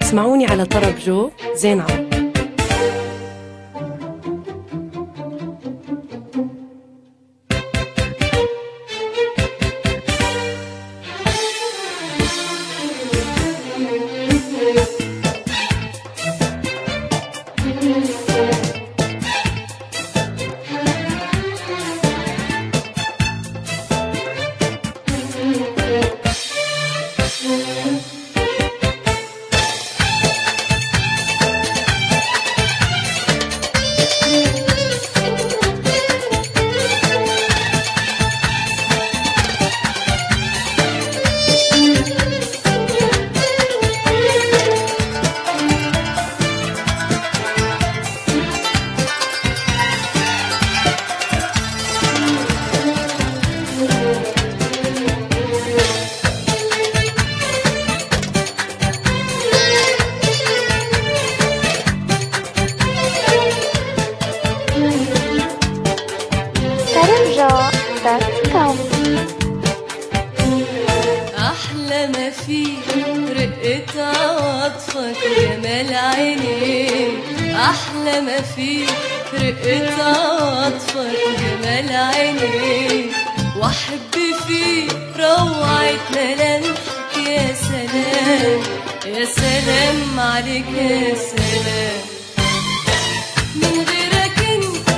اسمعوني على طرب جو زين عوض. أحلى ما فيك رقة عطفك وجمال عينيك، أحلى ما فيك رقة عطفك وجمال عينيك، وأحب فيك روعة ملامحك. يا سلام يا سلام عليك يا سلام، من غيرك انت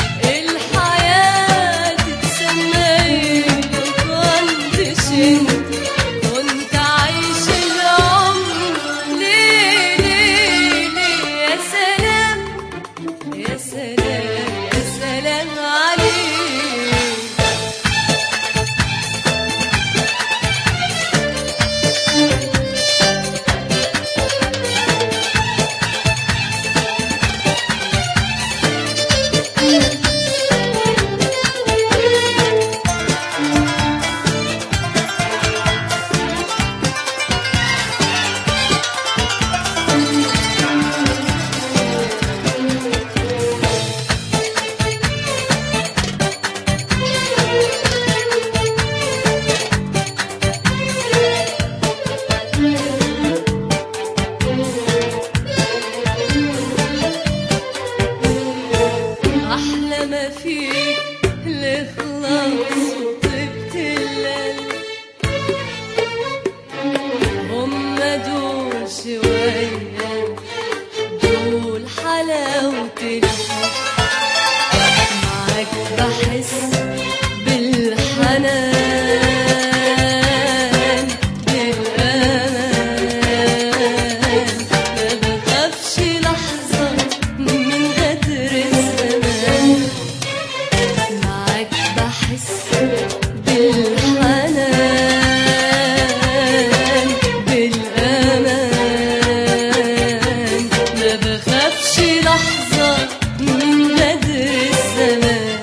الحياة تتسمى لو كنتش انت، كنت عايش العمر ليه ليه ليه. يا سلام يا سلام يا سلام عليك. أحلى ما فيك الإخلاص وطيبة القلب، هما دول شوية دول حلاوة الحب، معاك بحس بالحنان بالأمان، ما بخافش لحظة من غدر الزمان، معاك بحس بالحنان بالأمان، ما بخافش لحظة من غدر الزمان،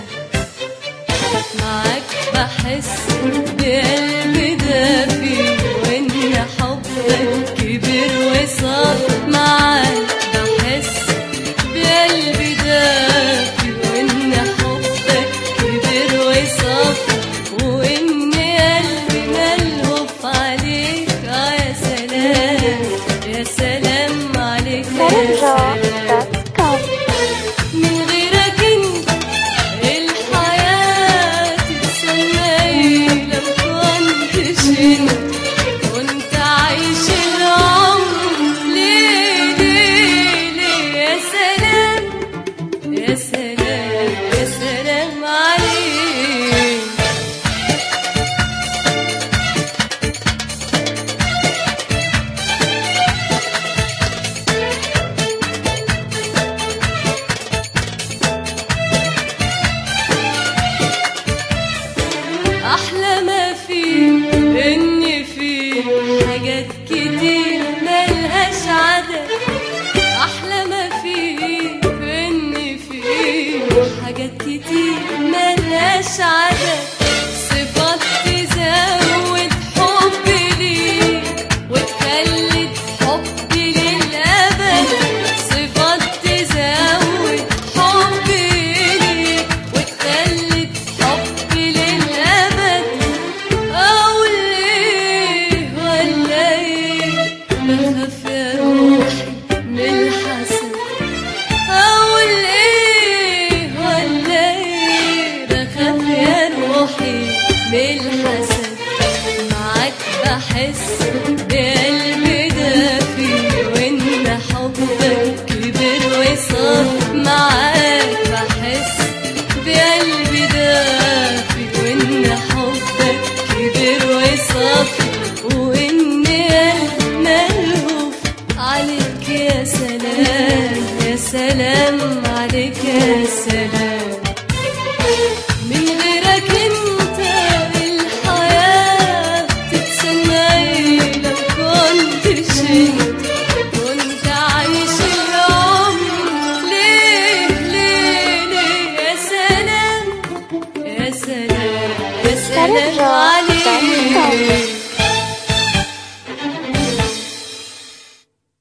معاك بحس بقلبي دافي وإن حبك كبير وصار، معاك بحس بقلبي دافي وإن حبك كبير وصار، وإن قلبي ملهوف عليك. يا سلام يا سلام عليك يا سلام، من غيرك انت الحياة تتسمى لو كنتش انت، كنت عايش العمر ليه ليه ليه. يا سلام يا سلام يا سلام عليك. سلام يا سلام عليك يا سلام.